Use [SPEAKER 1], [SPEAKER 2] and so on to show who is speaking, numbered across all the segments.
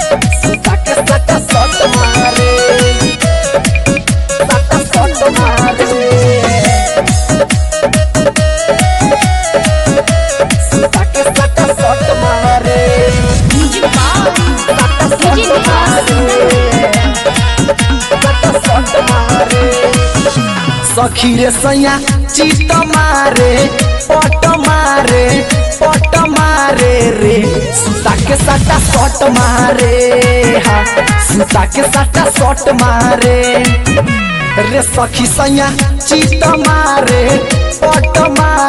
[SPEAKER 1] सुता के सटा सट मारे सटा सट मारे सुता के सटा सट मारे सखी रे सैया चित मारे पट मारे रे सुता के सटा सट मारे हाँ सुता के सटा सट मारे रे सखी सैया चित मारे पट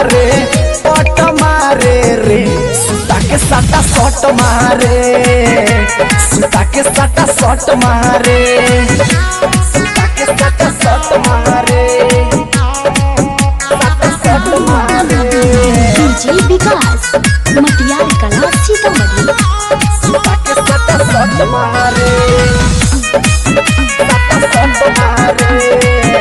[SPEAKER 1] मारे रे सुता के सटा सट मारे सुता के सटा सट मारे सुता के सटा सट मारे सट मारे
[SPEAKER 2] डीजे विकास मटियार कला सीतामढ़ी
[SPEAKER 1] सुता के सटा सट मारे सट मारे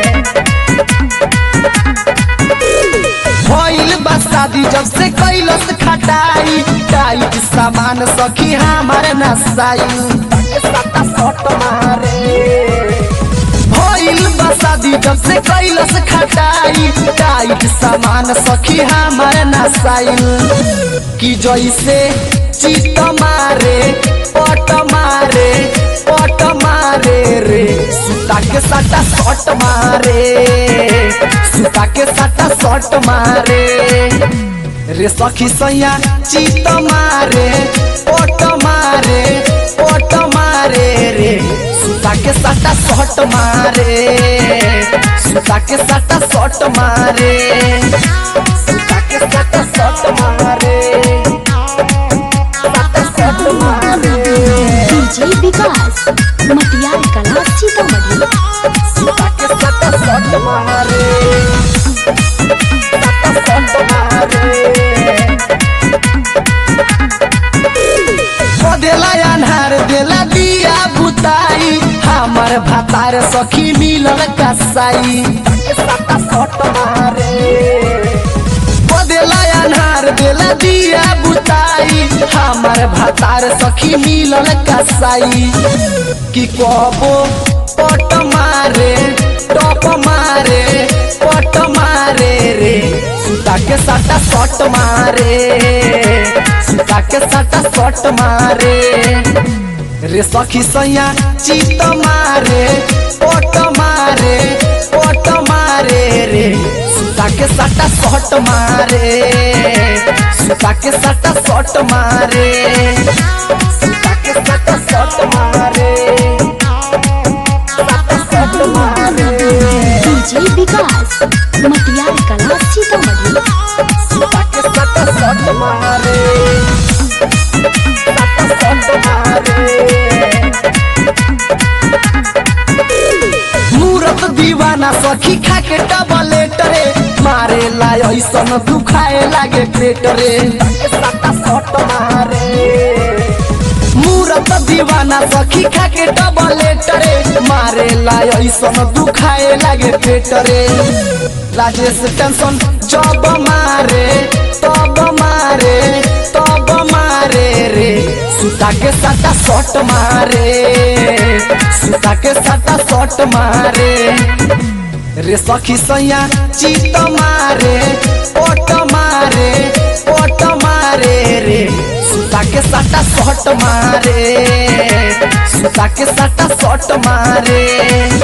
[SPEAKER 1] भइल बा शादी जब से कैलस खटाई टाइट सामान सखी हमारे नसाई सटा सट मारे भइल बा शादी जब से कैलस खटाई टाइट सामान सखी हमारे नसाई कि जैसे चित मारे पट मारे रे सुता के सटा सट मारे सुता के सटा सट मारे रे सखी सैया चित मारे पट मारे रे सुता के सटा सट मारे सुता के सटा सट मारे सुता के सटा सट मारे सटा सट मारे
[SPEAKER 2] डीजे विकास मटियार कला सीतामढ़ी
[SPEAKER 1] सुता के सटा सट मारे सटा सट मारे देला अन्हार देला दिया बुताई हमार भातार सखी मिलल कसाई सटा सट मारे देला अन्हार देला दिया बुताई हमार भातार सखी मिलल कसाई कि कबो पट मारे टप मारे रे सुता के सटा सट मारे सुता के सटा सट मारे रे सखी सैया चित मारे पट मारे रे सुता के सटा सट मारे सुता के सटा सट मारे सुता के सटा सट मारे सटा सट मारे
[SPEAKER 2] डीजे विकास मटियार कला सीतामढ़ी
[SPEAKER 1] सुता के सटा सट मारे सटा सट मारे मूरत दीवाना सखी खा के डबलेट रे मारे ला ऐसन दुखाए लागे पेट रे सटा सट मारे मूरत दीवाना सखी खा के डबलेट रे मारे ला ऐसन दुखाए लागे पेट रे राजेश टेंशन जब मारे तब मारे रे सुता के सटा सट मारे सुता के सटा सट मारे रे सखी सैया चित मारे पट मारे रे सुता के सटा सट मारे सुता के सटा सट मारे